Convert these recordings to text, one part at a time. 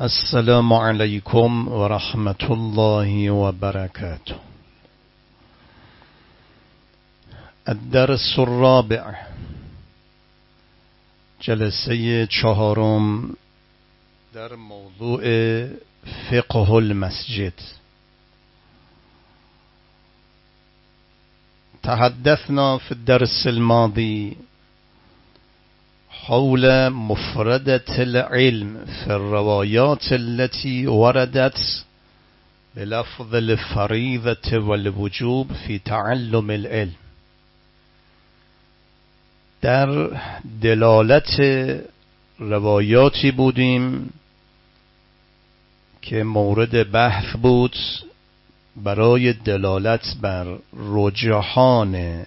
السلام علیکم و رحمت الله و برکاته. الدرس الرابع، جلسه چهارم در موضوع فقه المسجد. تحدثنا في الدرس الماضي حول مفردة العلم في الروايات التي وردت بلفظ الفريضة والوجوب في تعلم العلم. در دلالت روایاتی بودیم که مورد بحث بود برای دلالت بر رجحان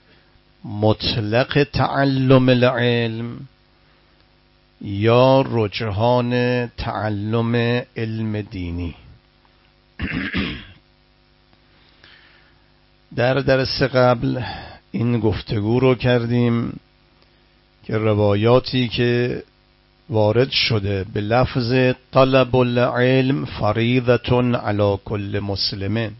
مطلق تعلم العلم یا رجحان تعلم علم دینی. در درس قبل این گفتگو رو کردیم که روایاتی که وارد شده به لفظ طلب العلم فریضة علی کل مسلم،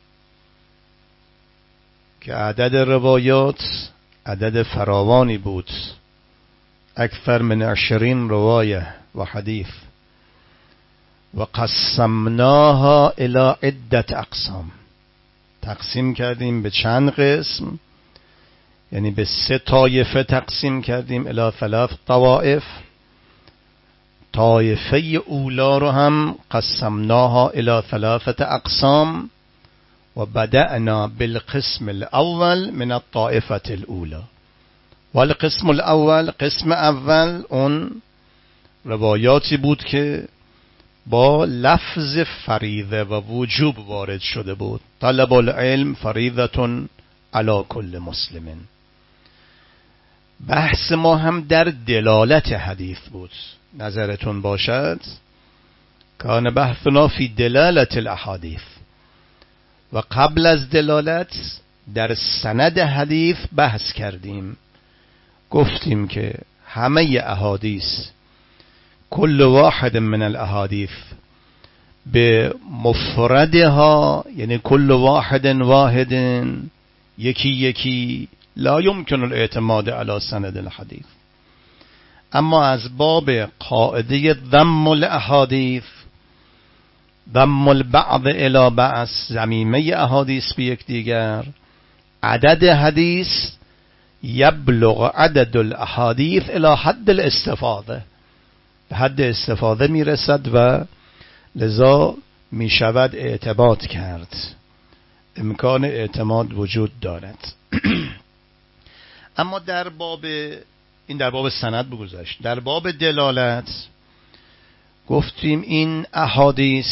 که عدد روایات عدد فراوانی بود، اکثر من 20 روایه و حدیث، و قسمناها الى عدة اقسام، تقسیم کردیم به چند قسم، یعنی به 3 طایفه تقسیم کردیم، الى 3 طوائف. طایفه اولا رو هم قسمناها الى 3 اقسام و بدأنا بالقسم الاول من الطائفة الاولى. والقسم الاول، قسم اول، اون روایاتی بود که با لفظ فریضه و وجوب وارد شده بود. طلب العلم فریضة علی کل مسلم. بحث ما هم در دلالت حدیث بود. نظرتون باشد کان بحثنا فی دلالت الاحادیث، و قبل از دلالت در سند حدیث بحث کردیم. گفتیم که همه احادیث، کل واحد من الاحادیث به مفردها، یعنی کل واحد یکی یکی، لا يمكن الاعتماد على سند الحديث. اما از باب قاعده ضم الاحادیث، ضم البعض الى بعض، ضمیمه احادیث به یکدیگر، عدد حدیث یبلغ عدد الاحادیث الى حد الاستفاضه، به حد استفاده میرسد و لذا میشود اعتماد کرد، امکان اعتماد وجود دارد. اما در باب این در باب سند بگذشت. در باب دلالت گفتیم این احادیث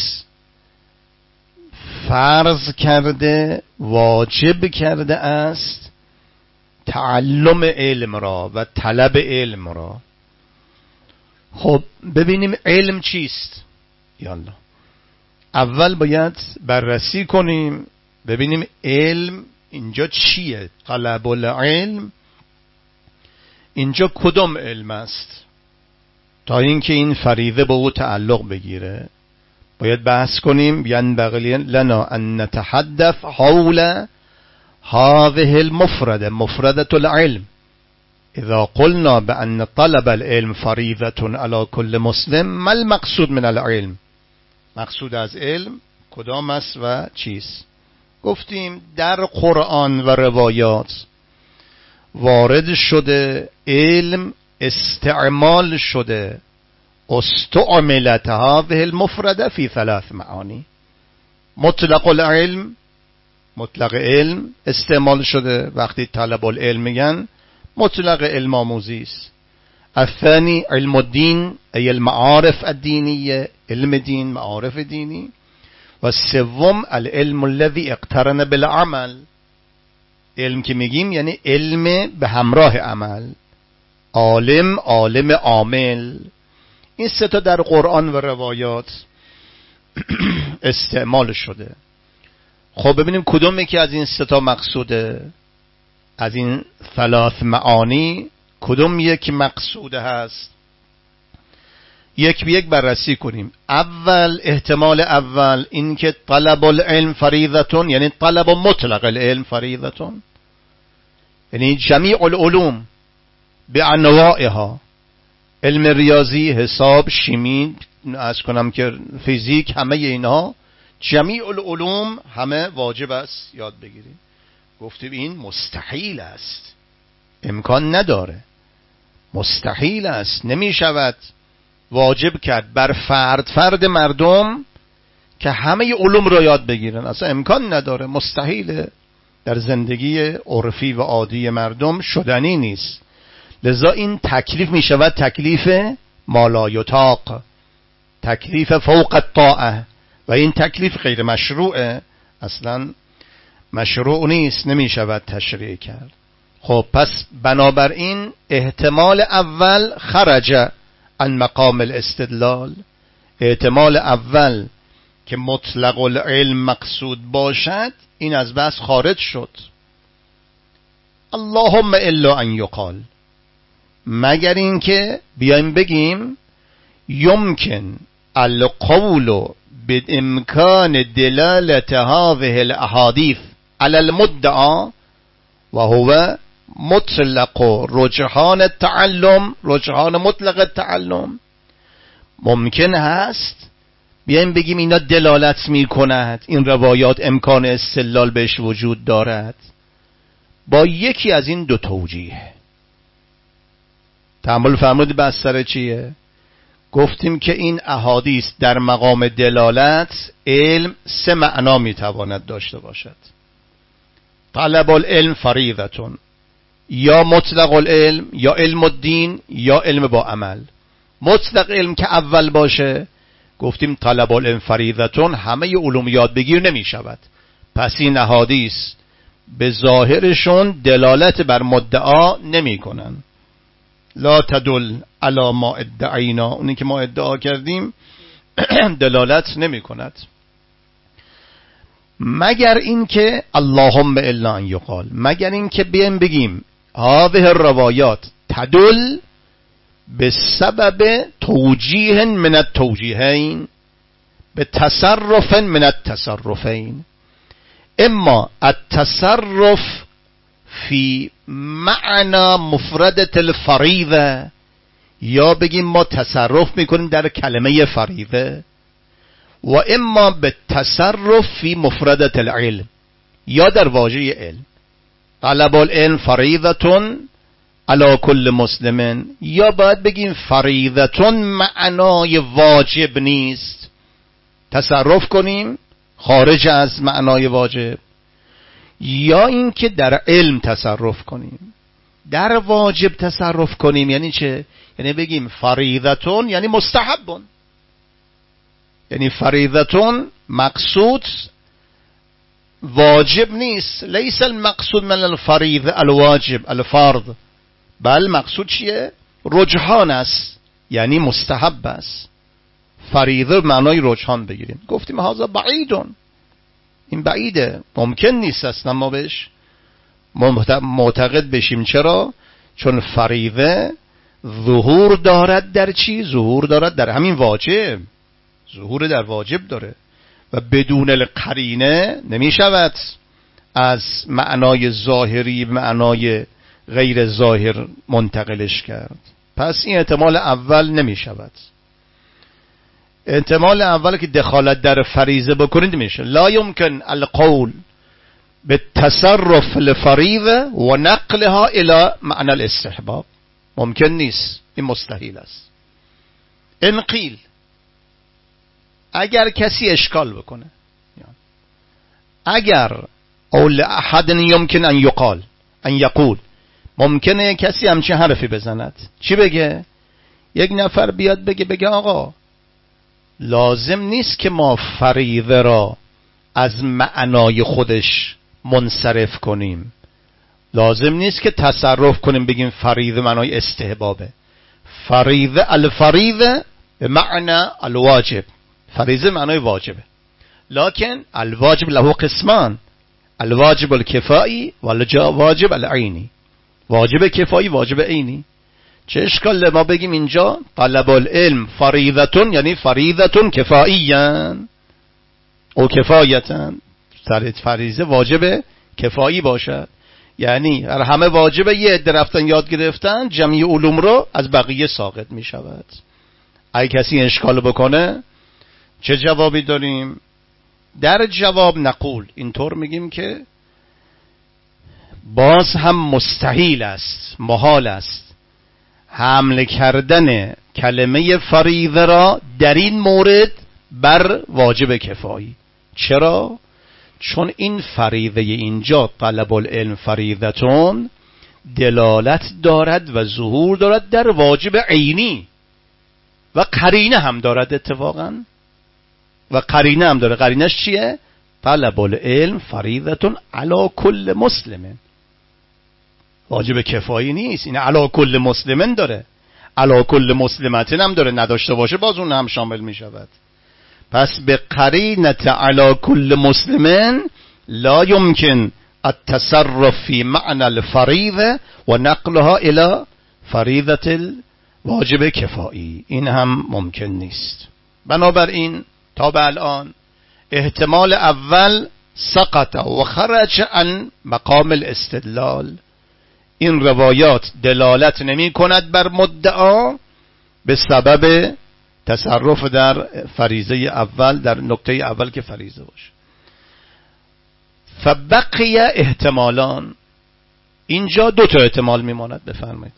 فرض کرده، واجب کرده است تعلم علم را و طلب علم را. خب ببینیم علم چیست. یالا اول باید بررسی کنیم ببینیم علم اینجا چیه. طلب العلم اینجا کدام علم است؟ تا اینکه این فریضه به او تعلق بگیره باید بحث کنیم. ینبغی لنا ان نتحدث حول هذه المفردة، مفردة العلم. اذا قلنا بان طلب العلم فریضة على كل مسلم، ما المقصود من العلم؟ مقصود از علم کدام است و چیست؟ گفتیم در قرآن و روایات وارد شده علم استعمال شده، استعملت هذه المفردة في 3 معانی. مطلق العلم، مطلق علم استعمال شده وقتی طلب العلم میگن، مطلق علم آموزی است. الثانی علم الدین، ای المعارف الدینیه، علم دین، معارف دینی. و سوم العلم الذي اقترن بالعمل، علم که میگیم یعنی علم به همراه عمل، عالم، عالم عامل. این 3 در قرآن و روایات استعمال شده. خب ببینیم کدوم یکی از این 3 مقصوده، از این 3 معانی کدوم یکی مقصوده هست. یک به یک بررسی کنیم. اول احتمال اول این که طلب العلم فریضتون، یعنی طلب مطلق العلم فریضتون، یعنی جمیع العلوم به انواعها، علم ریاضی، حساب، شیمی، از کنم که فیزیک، همه اینها جمیع العلوم همه واجب است یاد بگیریم. گفتیم این مستحیل است، امکان نداره، مستحیل است، نمی شود واجب کرد بر فرد مردم که همه علوم را یاد بگیرن، اصلا امکان نداره، مستحیل، در زندگی عرفی و عادی مردم شدنی نیست. لذا این تکلیف می شود تکلیف مالایطاق، تکلیف فوق الطاعه، و این تکلیف غیر مشروعه، اصلا مشروع نیست، نمی شود تشریع کرد. خب پس بنابراین احتمال اول خرج عن مقام الاستدلال، احتمال اول که مطلق العلم مقصود باشد این از بحث خارج شد. اللهم الا ان یقال، مگر این که بیایم بگیم یمکن القول بامکان دلالت هذه الاحادیث على المدعا و هو مطلق رجحان التعلم، رجحان مطلق التعلم. ممکن هست بیایم بگیم اینا دلالت می کند، این روایات امکان استدلال بهش وجود دارد با یکی از این دو توجیه. تأمل فرمودید بحث سر چیه؟ گفتیم که این احادیث در مقام دلالت علم سه معنا می تواند داشته باشد. طلب العلم فریضتون، یا مطلق العلم، یا علم الدین، یا علم با عمل. مطلق علم که اول باشه گفتیم طلب العلم فریضتون، همه علوم یاد بگیر نمی شود، پس این احادیث به ظاهرشون دلالت بر مدعا نمی کنن. لا تدل علی ما ادعینا، اونی که ما ادعا کردیم دلالت نمی کند، مگر این که اللهم الا ان یقال، مگر این که بگیم هذه الروایات تدل بسبب توجیه من التوجیهین، به تصرف من التصرفین، اما التصرف فی معنی مفردة الفریضه، یا بگیم ما تصرف میکنیم در کلمه فریضه، و اما به تصرف فی مفردة العلم، یا در واژه علم. طلب العلم فریضتون علی کل مسلم، یا باید بگیم فریضتون معنای واجب نیست، تصرف کنیم خارج از معنای واجب، یا اینکه در علم تصرف کنیم. در واجب تصرف کنیم یعنی چه؟ یعنی بگیم فریضتون یعنی مستحبون، یعنی فریضتون مقصود واجب نیست، لیس المقصود من الفریضه الواجب الفرض، بل مقصود چیه؟ رجحان است، یعنی مستحب است. فریضه معنای رجحان بگیریم. گفتیم هذا بعیدون، این بعیده، ممکن نیست اصلا ما بهش معتقد بشیم. چرا؟ چون فریضه ظهور دارد در چی؟ ظهور دارد در همین واجب، ظهور در واجب داره و بدون القرینه نمی شود از معنای ظاهری معنای غیر ظاهر منتقلش کرد. پس این احتمال اول نمی شود. احتمال اول که دخالت در فریضه بکنید میشه لا یمکن القول بالتصرف الفریضه و نقلها الى معنی الاستحباب، ممکن نیست، این مستحیل است. ان قیل، اگر کسی اشکال بکنه، اگر او لأحد یمکن ان یقال ان یقول، ممکنه کسی همچین حرفی بزند، چی بگه؟ یک نفر بیاد بگه آقا لازم نیست که ما فریضه را از معنای خودش منصرف کنیم، لازم نیست که تصرف کنیم بگیم فریضه معنای استحبابه. فریضه الفریضه به معنی الواجب، فریضه معنای واجبه، لکن الواجب له قسمان، الواجب الکفایی و الواجب العینی، واجب کفایی واجب عینی. چه اشکال ما بگیم اینجا طلب العلم فریضتون، یعنی فریضتون کفاییًا او کفایتً، فریضه واجب کفایی باشد، یعنی همه واجبه، یه عده رفتن یاد گرفتن جمعی علوم رو از بقیه ساقط می شود. اگه کسی اشکال بکنه چه جوابی داریم؟ در جواب نقول، اینطور میگیم که باز هم مستحیل است، محال است حمل کردن کلمه فریضه را در این مورد بر واجب کفایی. چرا؟ چون این فریضه اینجا طلب العلم فریضتون دلالت دارد و ظهور دارد در واجب عینی و قرینه هم دارد اتفاقا، و قرینه هم داره. قرینش چیه؟ طلب العلم فریضتون علی کل مسلم، واجب کفایی نیست، این علی کل مسلمن داره، علی کل مسلمتن هم داره، نداشته باشه باز اون هم شامل می شود. پس به قرینت علی کل مسلمن لا يمكن التصرف في معنى الفریضه و نقلها الى فریضه الواجب کفایی، این هم ممکن نیست. بنابراین تا به الان احتمال اول سقط و خرج عن مقام الاستدلال. این روایات دلالت نمی کند بر مدعا به سبب تصرف در فریضه اول، در نکته اول که فریضه باشه. فبقی احتمالان، اینجا دو تا احتمال میماند. بفرمایید.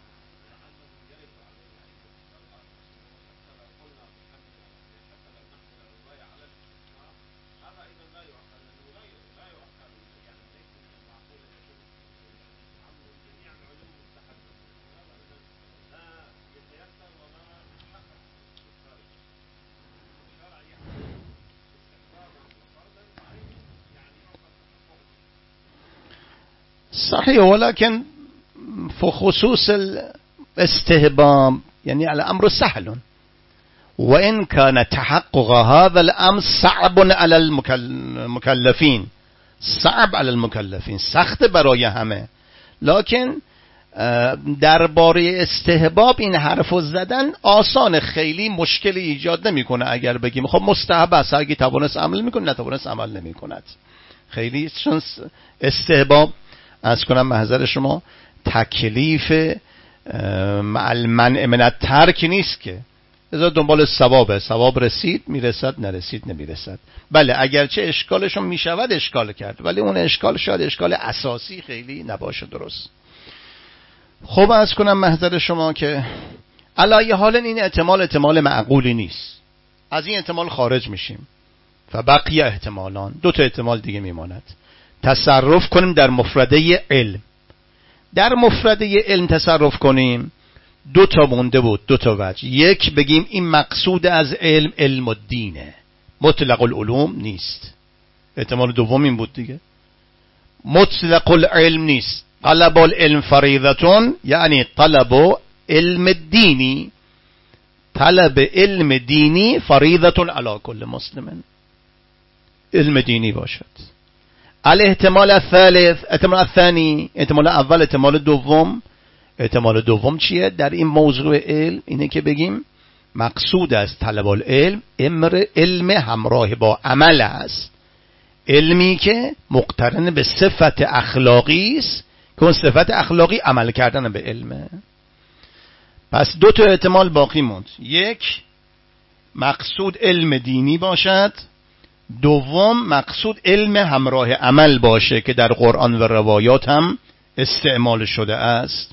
صحيح، ولكن في خصوص الاستهبام يعني الأمر سهل، وإن كان تحقق هذا الأمر صعب على المكلفين، صعب على المكلفين، سخت برای همه، لكن درباره استهباب این حرفو زدن آسان، خیلی مشکلی ایجاد نمیکنه. اگر بگیم خب مستحب است، اگه توانست عمل میکنه، نتوانست عمل نمیکند، خیلی چون استهباب از کنم محضر شما تکلیف مع المنع من الترک نیست که، ازا دنبال ثوابه، ثواب رسید میرسد، نرسید نمیرسد. بله اگرچه اشکالشون میشود اشکال کرد، ولی اون اشکال شاید اشکال اساسی خیلی نباشه. درست. خب از کنم محضر شما که علی حال این احتمال معقولی نیست، از این احتمال خارج میشیم. فبقی احتمالان، دو تا احتمال دیگه میماند. تصرف کنیم در مفرده علم، در مفرده علم تصرف کنیم، دو تا مونده بود، دو تا وجه. یک بگیم این مقصود از علم علم الدینه، مطلق العلوم نیست. احتمال دوم این بود دیگه، مطلق العلم نیست. طلب العلم فریضتون یعنی طلب علم دینی، طلب علم دینی فریضتون علی کل مسلم، علم دینی باشد. الاحتمال الثالث، احتمال الثانی، احتمال اول، احتمال دوم. احتمال دوم چیه در این موضوع علم؟ اینه که بگیم مقصود از طلب العلم علم همراه با عمل است، علمی که مقترن به صفت اخلاقی است که اون صفت اخلاقی عمل کردن به علمه. پس دو تا احتمال باقی موند، یک مقصود علم دینی باشد، دوم مقصود علم همراه عمل باشه که در قرآن و روایات هم استعمال شده است.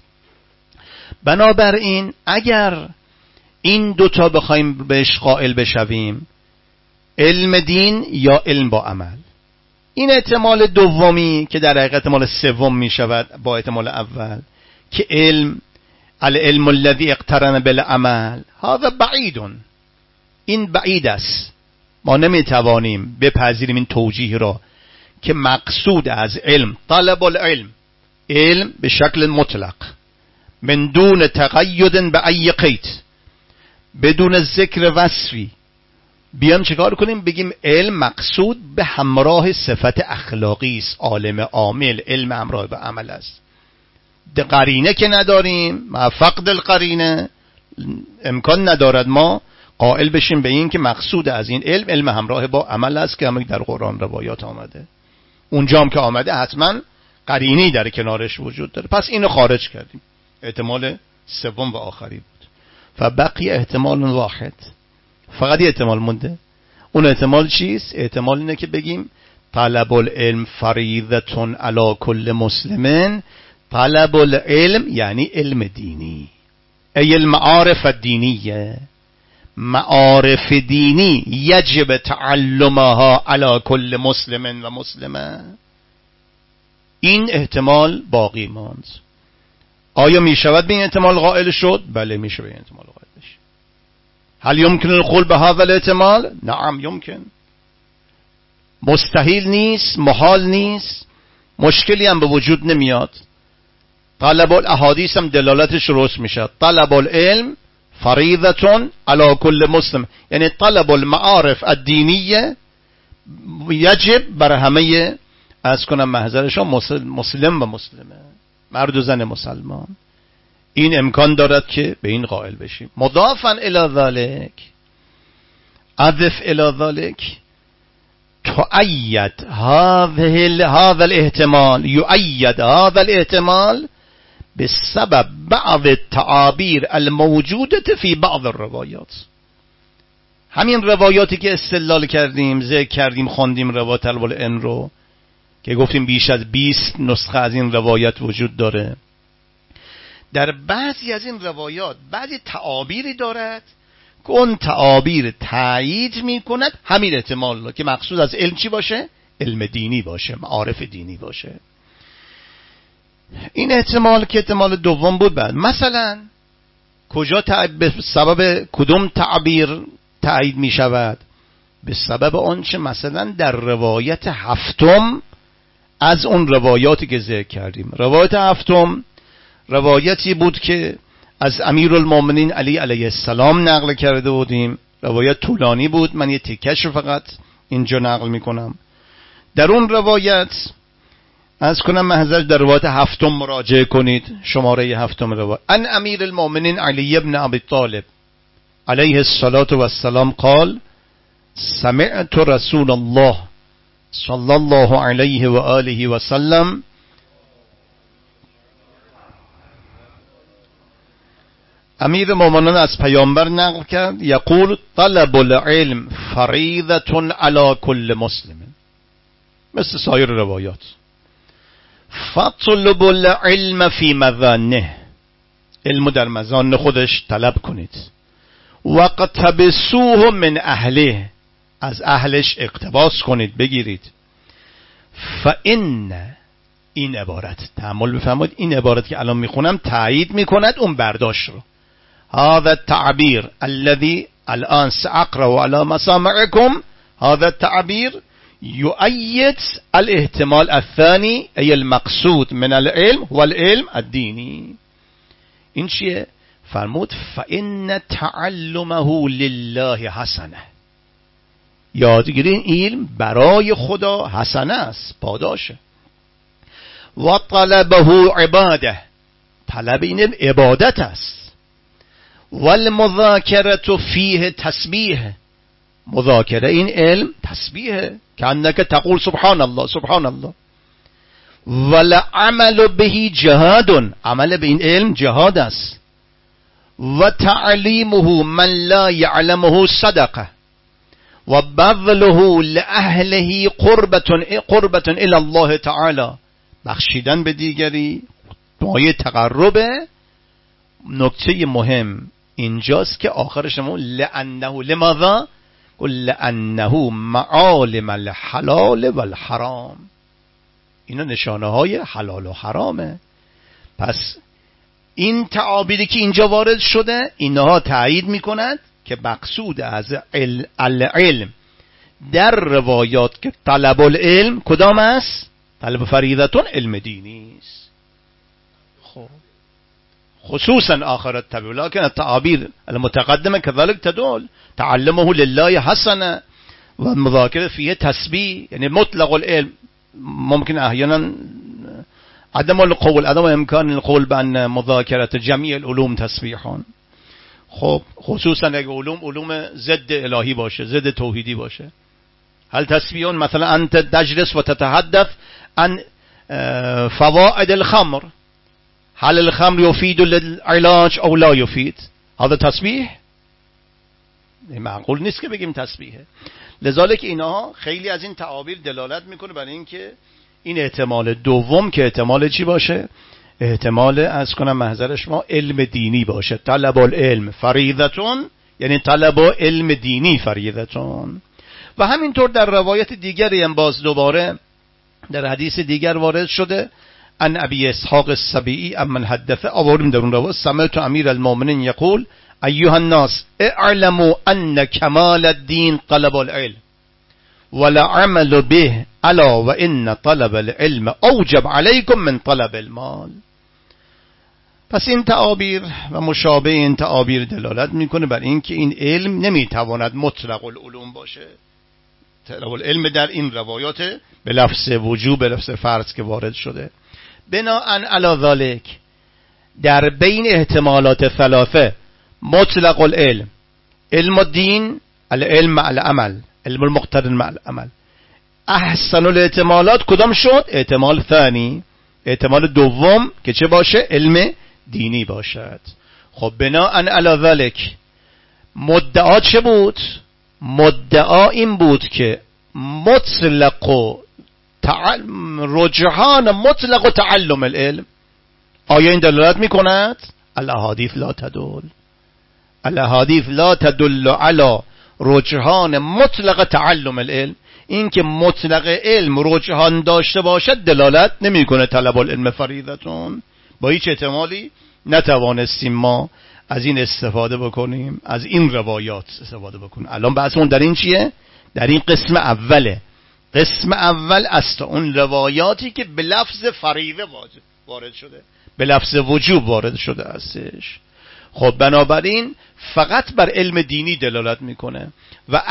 بنابراین اگر این دوتا بخوایم بهش قائل بشویم، علم دین یا علم با عمل، این احتمال دومی که در حقیقت احتمال سوم می شود با احتمال اول که علم العلم الذي اقترن بالعمل، هذا بعید، این بعید است. ما نمیتوانیم بپذیریم این توجیه را که مقصود از علم طلب العلم، علم به شکل مطلق من دون تقید به ای قید، بدون ذکر وصفی، بیام چیکار کنیم؟ بگیم علم مقصود به همراه صفت اخلاقی است، عالم عامل، علم همراه به عمل است. قرینه که نداریم، مع فقد القرینه امکان ندارد ما قائل بشیم به این که مقصود از این علم همراه با عمل است که همین در قرآن روایات آمده. اونجا هم که آمده حتما قرینه‌ای در کنارش وجود داره. پس اینو خارج کردیم. احتمال سوم و آخری بود. فبقی احتمال واحد. فقط یه احتمال مونده. اون احتمال چیست؟ احتمال اینه که بگیم طلب العلم فریضة علی کل مسلم. طلب العلم یعنی علم دینی، ای المعارف الدینیه، معارف دینی یجب تعلمها علی کل مسلم و مسلمه. این احتمال باقی ماند. آیا می شود به این احتمال قائل شد؟ بله می شود به این احتمال قائل بشید. هل يمكن القول بهذا الاحتمال؟ نعم يمكن. مستحیل نیست، محال نیست، مشکلی هم به وجود نمیاد. طلب الاحادیث هم دلالتش درست میشه. طلب العلم فریضة علی کل مسلم، یعنی طلب المعارف الدینیه یجب بر همه، از کنم محضرشان، مسلم و مسلمه، مرد و زن مسلمان. این امکان دارد که به این قائل بشیم. مضافا الی ذلک، اضف الی ذلک، تؤید هذا الاحتمال، يؤید هذا الاحتمال بسبب بعض التعابیر الموجودة في بعض الروایات. همین روایاتی که استدلال کردیم، ذکر کردیم، خواندیم روایت العلم رو که گفتیم بیش از 20 نسخه از این روایت وجود داره. در بعضی از این روایات بعضی تعابیری دارد که اون تعابیر تایید می کند همین احتمال رو که مقصود از علم چی باشه؟ علم دینی باشه، معارف دینی باشه. این احتمال که احتمال دوم بود. بعد مثلا کجا به سبب کدوم تعبیر تایید می شود؟ به سبب آنچه مثلا در روایت هفتم از اون روایاتی که ذکر کردیم. روایت هفتم روایتی بود که از امیرالمومنین علی علیه السلام نقل کرده بودیم. روایت طولانی بود، من یه تیکش رو فقط اینجا نقل میکنم. در اون روایت از کنم محضر در روایت هفتم مراجعه کنید، شماره هفتم روایت. ان امیرالمومنین علی ابن ابی طالب علیه الصلاة والسلام قال سمعت رسول الله صلی الله علیه و آله و سلم امیر مومنان از پیامبر نقل کرد یقول طلب العلم فریضة علی کل مسلم، مثل سایر روایات. فطلب العلم فی مظانه، علم در مظان خودش طلب کنید. واقتبسوه من اهله، از اهلش اقتباس کنید، بگیرید. فان، این عبارت تأمل بفرمایید، این عبارت که الان میخونم تایید میکند اون برداشت رو. هذا التعبير الذي الآن سأقرأ على مسامعكم، هذا التعبير يؤيد الاحتمال الثاني، أي المقصود من العلم هو العلم الديني. این چیه؟ فرمود فإن تعلمه لله حسنه، یادگیری این علم برای خدا حسنه است، پاداشه. و طلبه عباده، طلب این عبادت است. والمذاکره فیه تسبیح، مذاکره این علم تسبیحه، کانک تقول سبحان الله سبحان الله. والعمل به جهاد، عمل به این علم جهاد است. و تعلیمه من لا یعلمه صدقه، و بذله لأهله قربة الی الله تعالی، بخشیدن به دیگری مایه تقربه. نکته مهم اینجاست که آخرش نمون لأنه، لماذا؟ قل لأنه معالم الحلال والحرام، اینا نشانه های حلال و حرامه. پس این تعابیری که اینجا وارد شده اینها تایید میکند که مقصود از العلم در روایات که طلب العلم کدام است؟ طلب فریضتون علم دینی است. خب خصوصا آخر التبع، لكن التعابير المتقدمة كذلك تدل تعلمه لله حسنة، والمذاكرة فيه تسبيح، يعني مطلق العلم ممكن احيانا عدم امکان القول بان مذاکرت جمیع العلوم تسبیحان. خب خصوصا اگه علوم ضد الهی باشه، ضد توحیدی باشه. هل تسبیحان مثلا انت تجلس و تتحدث عن فوائد الخمر، هل الخمر يفيد للعلاج او لا يفيد؟ هذا تسبیح؟ معقول نیست که بگیم تسبیحه. لذالک اینها خیلی از این تعابیر دلالت میکنه برای اینکه این احتمال دوم که احتمال چی باشه؟ احتمال از کنم محضر شما علم دینی باشه. طلب العلم فریضتون، یعنی طلب علم دینی فریضتون. و همینطور در روایت دیگری هم باز دوباره در حدیث دیگر وارد شده ان ابی اسحاق السبیعی امن حدثه، آوردیم در اون روایت سمعت امیر المؤمنین یقول ایها الناس اعلموا ان کمال الدین طلب العلم ولا عمل به الا وان طلب العلم اوجب علیکم من طلب المال. پس این تعابیر و مشابه این تعابیر دلالت میکنه بر این که این علم نمیتواند مطلق العلوم باشه. طلب العلم در این روایات به لفظ وجوب، به لفظ فرض که وارد شده. بناءً علی ذلک در بین احتمالات ثلاثه مطلق العلم، علم الدین، العلم مع العمل، علم المقترن مع العمل، احسن الاحتمالات کدام شد؟ احتمال ثانی، احتمال دوم که چه باشه؟ علم دینی باشد. خب بناءً علی ذلک مدعا چه بود؟ مدعا این بود که مطلق و رجحان مطلق و تعلم العلم. آیا این دلالت میکند؟ الاحادیث لا تدل، الاحادیث لا تدل علی رجحان مطلق تعلم العلم. این که مطلق علم رجحان داشته باشد دلالت نمیکنه طلب العلم فریضتون. با هیچ احتمالی نتوانستیم ما از این استفاده بکنیم، از این روایات استفاده بکنیم. الان بحثمون در این چیه؟ در این قسم اوله. قسم اول است اون روایاتی که به لفظ فریضه وارد شده، به لفظ وجوب وارد شده استش. خب بنابراین فقط بر علم دینی دلالت میکنه. و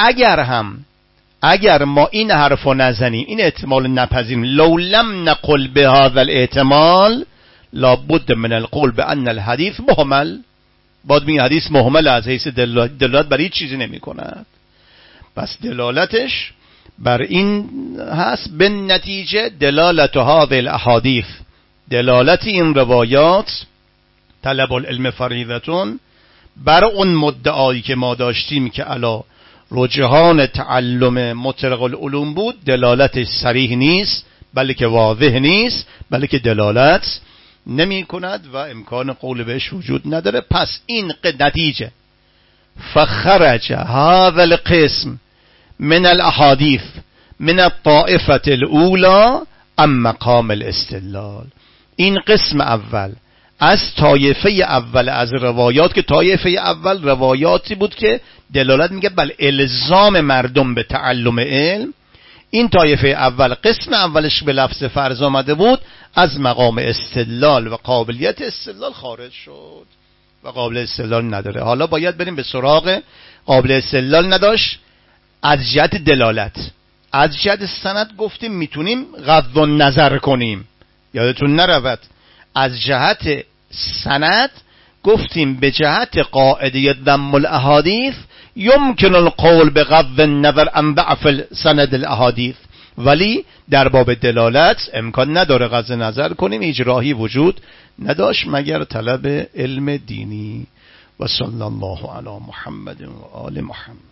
اگر ما این حرفو نزنیم، این احتمال نپذیریم، لو لم نقل بهذا الاحتمال لابد من القول بان الحديث مهمل، بعد می حدیث مهمل از حیث دلالت بر هیچ چیزی نمی کند. پس دلالتش بر این هست به نتیجه دلالت هذه الاحادیث، دلالت این روایات طلب العلم فریضتون بر اون مدعایی که ما داشتیم که علا رجحان تعلم مطلق العلوم بود، دلالتش صریح نیست، بلکه واضح نیست، بلکه دلالت نمی کند و امکان قول بهش وجود نداره. پس این نتیجه فخرج هذا القسم من الاحاديث من الطائفة الاولى ام مقام الاستدلال. این قسم اول از طایفه اول از روایات، که طایفه اول روایاتی بود که دلالت میگه بل الزام مردم به تعلم علم. این طایفه اول قسم اولش به لفظ فرض آمده بود، از مقام استدلال و قابلیت استدلال خارج شد و قابل استدلال نداره. حالا باید بریم به سراغ قابل استدلال نداشت از جهت دلالت. از جهت سند گفتیم میتونیم غض النظر کنیم، یادتون نرود. از جهت سند گفتیم به جهت قاعده ذم الاحادیث یمکن القول بغض النظر عن ضعف سند الاحادیث، ولی در باب دلالت امکان نداره غض نظر کنیم، هیچ راهی وجود نداشت مگر طلب علم دینی. و صلی الله علی محمد و آل محمد.